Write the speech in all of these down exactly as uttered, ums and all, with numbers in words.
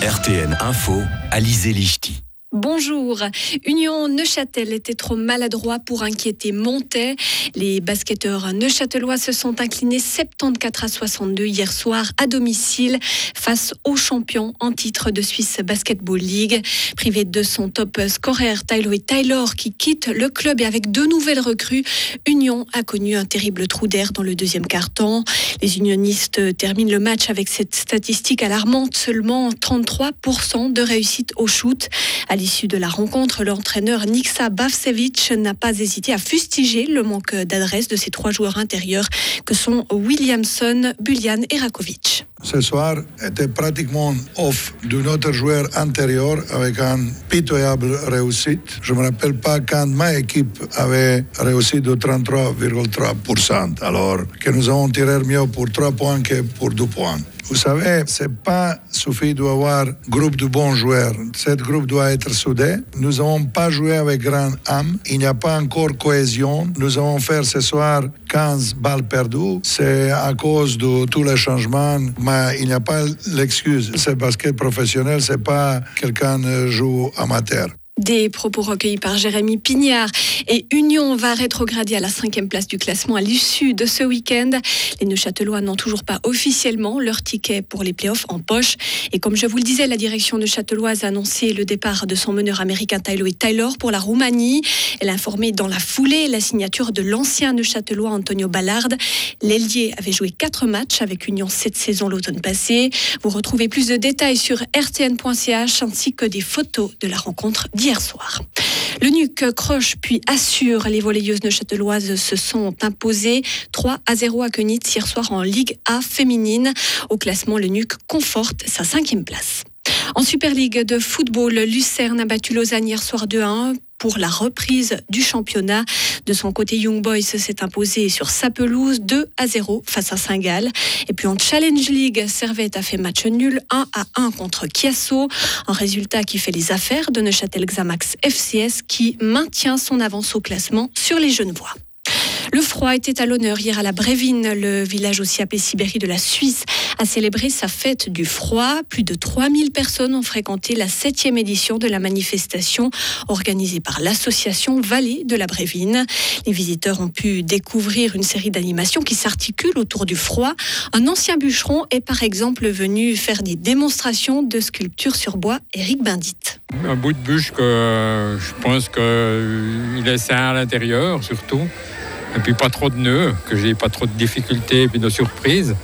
R T N Info, Alizé Lichty. Bonjour. Union Neuchâtel était trop maladroit pour inquiéter Montaix. Les basketteurs neuchâtelois se sont inclinés soixante-quatorze à soixante-deux hier soir à domicile face aux champions en titre de Swiss Basketball League. Privé de son top scorer Tyler Taylor qui quitte le club et avec deux nouvelles recrues, Union a connu un terrible trou d'air dans le deuxième quart-temps. Les unionistes terminent le match avec cette statistique alarmante, seulement trente-trois pour cent de réussite au shoot. À l'issue de la rencontre, l'entraîneur Nikša Bavčević n'a pas hésité à fustiger le manque d'adresse de ses trois joueurs intérieurs que sont Williamson, Buljan et Rakovic. Ce soir était pratiquement off de notre joueur intérieur avec une pitoyable réussite. Je ne me rappelle pas quand ma équipe avait réussi de trente-trois virgule trois pour cent, alors que nous avons tiré mieux pour trois points que pour deux points. Vous savez, ce n'est pas suffit d'avoir un groupe de bons joueurs. Ce groupe doit être soudé. Nous n'avons pas joué avec grande âme. Il n'y a pas encore cohésion. Nous allons faire ce soir quinze balles perdues. C'est à cause de tous les changements. Mais il n'y a pas l'excuse. C'est basket professionnel, ce n'est pas quelqu'un qui joue amateur. Des propos recueillis par Jérémy Pignard. Et Union va rétrograder à la cinquième place du classement à l'issue de ce week-end. Les Neuchâtelois n'ont toujours pas officiellement leur ticket pour les playoffs en poche. Et comme je vous le disais, la direction neuchâteloise a annoncé le départ de son meneur américain Tyler Taylor pour la Roumanie. Elle a informé dans la foulée la signature de l'ancien Neuchâtelois Antonio Ballard. L'ailier avait joué quatre matchs avec Union cette saison l'automne passé. Vous retrouvez plus de détails sur r t n point c h ainsi que des photos de la rencontre d'hier soir. Le N U C croche puis assure. Les volleyeuses neuchâteloises se sont imposées trois à zéro à Köniz hier soir en Ligue A féminine. Au classement, le N U C conforte sa cinquième place. En Super League de football, Lucerne a battu Lausanne hier soir deux à un pour la reprise du championnat. De son côté, Young Boys s'est imposé sur sa pelouse deux à zéro face à Saint-Gall. Et puis en Challenge League, Servette a fait match nul un à un contre Chiasso. Un résultat qui fait les affaires de Neuchâtel Xamax F C S qui maintient son avance au classement sur les Genevois. Le froid était à l'honneur hier à la Brévine. Le village aussi appelé Sibérie de la Suisse a célébré sa fête du froid. Plus de trois mille personnes ont fréquenté la septième édition de la manifestation organisée par l'association Vallée de la Brévine. Les visiteurs ont pu découvrir une série d'animations qui s'articulent autour du froid. Un ancien bûcheron est par exemple venu faire des démonstrations de sculpture sur bois. Éric Bindit. Un bout de bûche que je pense qu'il est sain à l'intérieur surtout. Et puis pas trop de nœuds, que j'ai pas trop de difficultés et puis de surprises.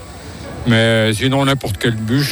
Mais sinon, n'importe quelle bûche,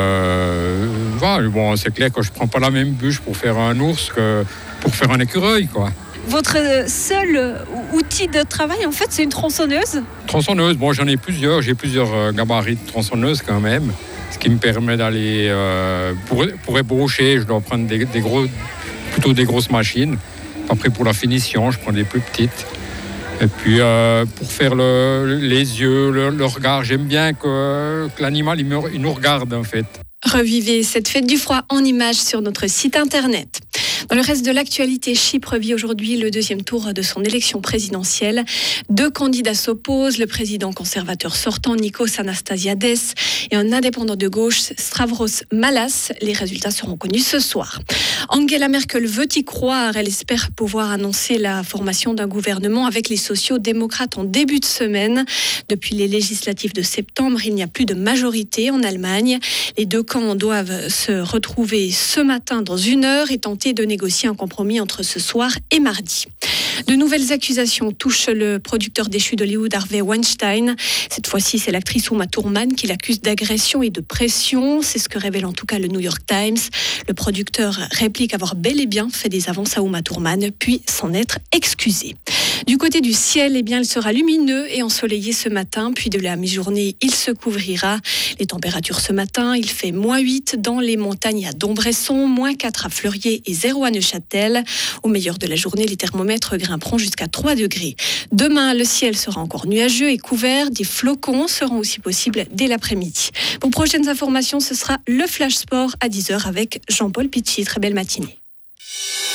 euh, voilà, bon, c'est clair que je prends pas la même bûche pour faire un ours que pour faire un écureuil, quoi. Votre seul outil de travail, en fait, c'est une tronçonneuse ? Tronçonneuse, bon, j'en ai plusieurs. J'ai plusieurs gabarits de tronçonneuse quand même. Ce qui me permet d'aller... Euh, pour, pour ébaucher, je dois prendre des, des gros, plutôt des grosses machines. Après, pour la finition, je prends des plus petites. Et puis euh, pour faire le, les yeux, le, le regard, j'aime bien que, que l'animal il, me, il nous regarde en fait. Revivez cette fête du froid en images sur notre site internet. Dans le reste de l'actualité, Chypre vit aujourd'hui le deuxième tour de son élection présidentielle. Deux candidats s'opposent, le président conservateur sortant Nikos Anastasiades et un indépendant de gauche, Stavros Malas. Les résultats seront connus ce soir. Angela Merkel veut y croire. Elle espère pouvoir annoncer la formation d'un gouvernement avec les sociaux-démocrates en début de semaine. Depuis les législatives de septembre, il n'y a plus de majorité en Allemagne. Les deux camps doivent se retrouver ce matin dans une heure et tenter de négocier un compromis entre ce soir et mardi. De nouvelles accusations touchent le producteur déchu d'Hollywood Harvey Weinstein. Cette fois-ci, c'est l'actrice Uma Thurman qui l'accuse d'agression et de pression. C'est ce que révèle en tout cas le New York Times. Le producteur réplique avoir bel et bien fait des avances à Uma Thurman, puis s'en être excusé. Du côté du ciel, eh bien, il sera lumineux et ensoleillé ce matin, puis de la mi-journée, il se couvrira. Les températures ce matin, il fait moins huit dans les montagnes à Dombresson, moins quatre à Fleurier et zéro à Neuchâtel. Au meilleur de la journée, les thermomètres grimperont jusqu'à trois degrés. Demain, le ciel sera encore nuageux et couvert. Des flocons seront aussi possibles dès l'après-midi. Pour prochaines informations, ce sera le Flash Sport à dix heures avec Jean-Paul Pichy. Très belle matinée.